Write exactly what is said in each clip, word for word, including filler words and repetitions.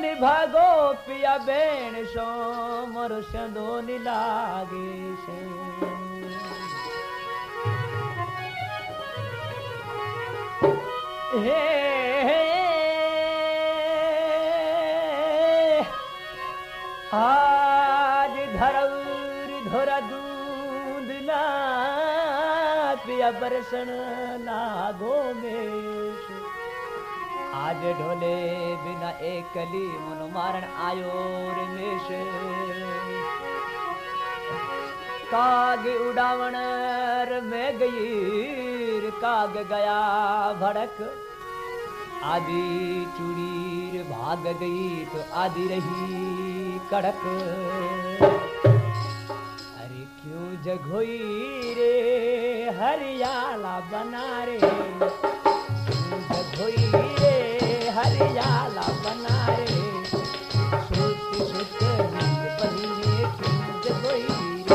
निभागो पिया बेण सो मोर संदो नि लागे से हे आज धरौर धोरा दूंदला पिया बरसण लागो में आज ढोले बिना एकली मन मारण आयो रे मेष काग उड़ावण में गई काग गया भड़क आदि चूड़ी भाग गई तो आदि रही कड़क अरे क्यों जगोई रे हरियाला बना रे क्यों जगोई रे हरियाला बना रे सोच सोच नींद बनी ने क्यों जगोई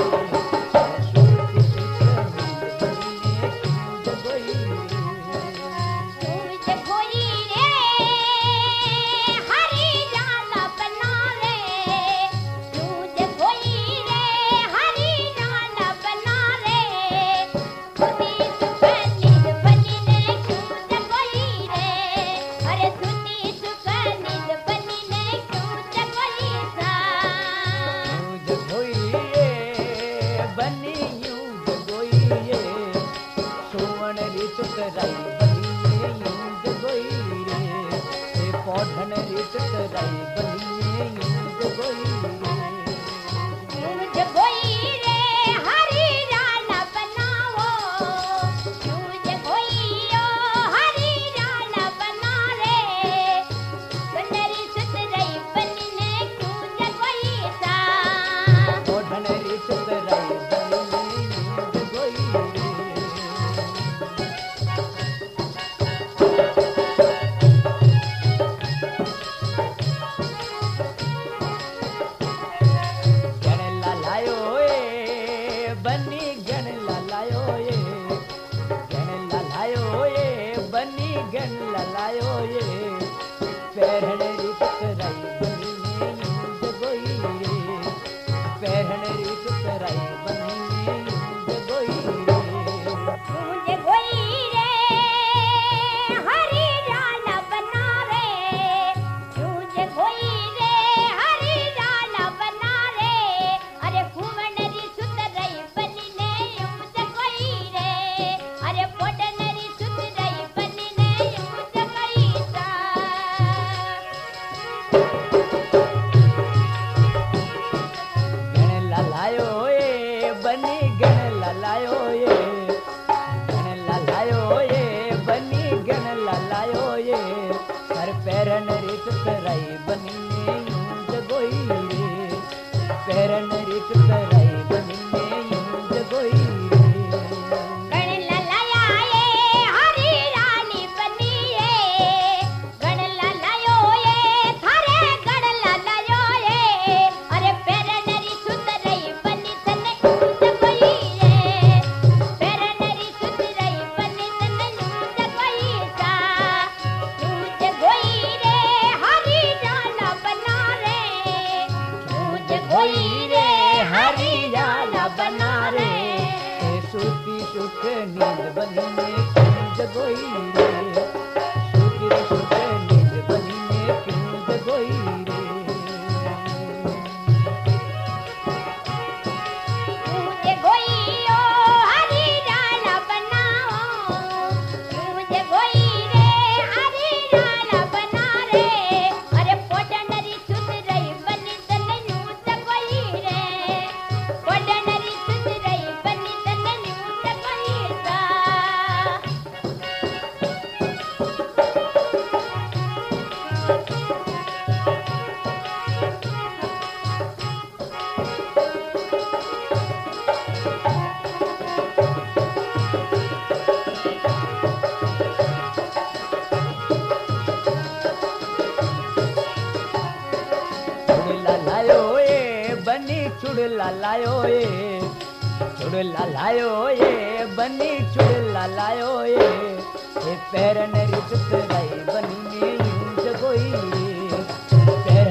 चुड़ला लायो ये चुड़ला लायो ये बनी चुड़ला लायो ये पैरन रित राई बनी में यूं जगोई पैर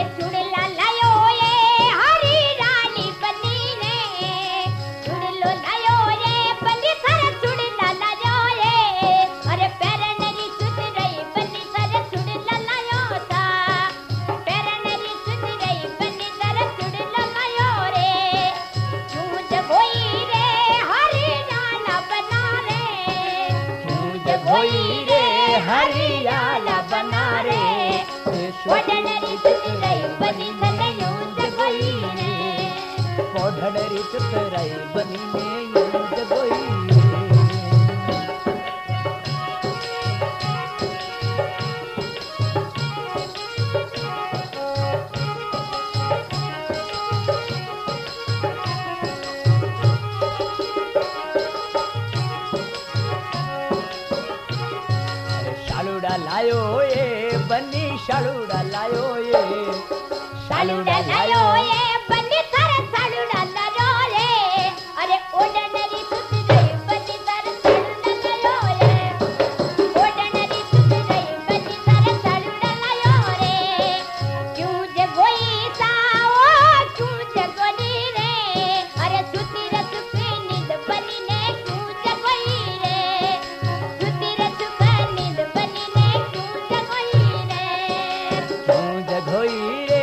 चुड़ला लायो ये हरी रानी बनी ने चुड़लो लायो ये बनी सर चुड़ला लायो ये अरे पैरनरी सुत रही बनी सर चुड़ला लायो सा पैरनरी सुत रही बनी सर चुड़ला लायो रे चूज होई रे हरी राना बना रे चूज होई रे हरियाला बना रे ओडनरी सुत रही बनी सर यूज होई रे ओढ़नरी सुत रही बनी ने यूज होई शालूड़ा लायो ये बनी शालूड़ा लायो ये सालूड़ा लायो ये बनी सर सालूड़ा लायो ये अरे ओडनरी सुत रही बनी सर सालूड़ा लायो ये ओडनरी सुत रही बनी सर सालूड़ा लायो रे क्यों जगोई सा ओ क्यों जगोनी रे अरे सुती रे सुखी नींद बनी ने क्यों जगोई रे सुती रे सुखी नींद बनी ने क्यों जगोई रे क्यों जगोई रे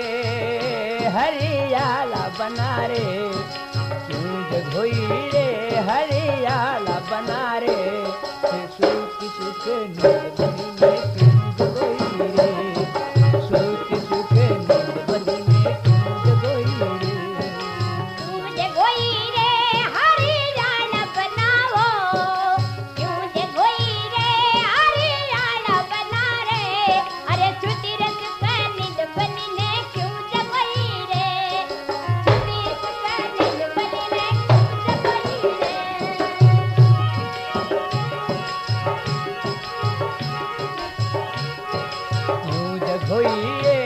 हरियाला बना रे क्यों जगोई रे हरियाला बना रे सुख सुख नींद बनी ने क्यों जगोई रे सुख सुख नींद बनी ने क्यों जगोई रे क्यों जगोई रे हरियाला बनावो क्यों जगोई रे हरियाला बना रे अरे छुट्टी रख नींद बनी ने क्यों जगोई रे छुट्टी रख नींद बनी ने क्यों जगोई रे क्यों जगोई रे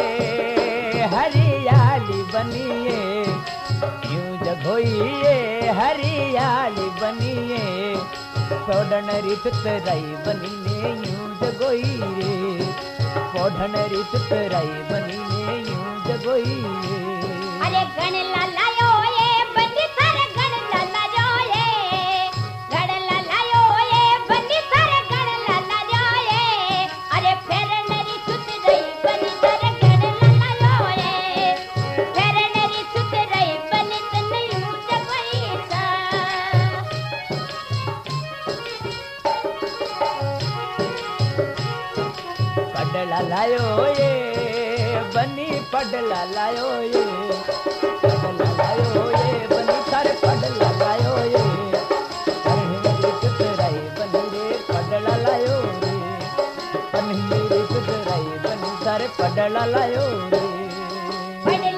हरियाली बनिए क्यों जगोई रे हरियाली बनिए पौधनरी तुतराई बनीने यूं जगोई रे पौधनरी तुतराई बनीने यूं जगोई रे अरे गण लालायो ये बंदी सर गण लालायो ये गण लालायो ये बंदी सर गण लालायो ये अरे फेरनरी सुत रही बनी सर गण लालायो ये फेरनरी सुत रही बनी तन यूं जगोई सा पडला लायो ये बनी पडला लायो ये पडला लायो ये बनी सर पडला लायो ये पन्हीरी तुतराई बनी रे पडला लायो रे पन्हीरी तुतराई बनी सर पडला लायो रे पढ़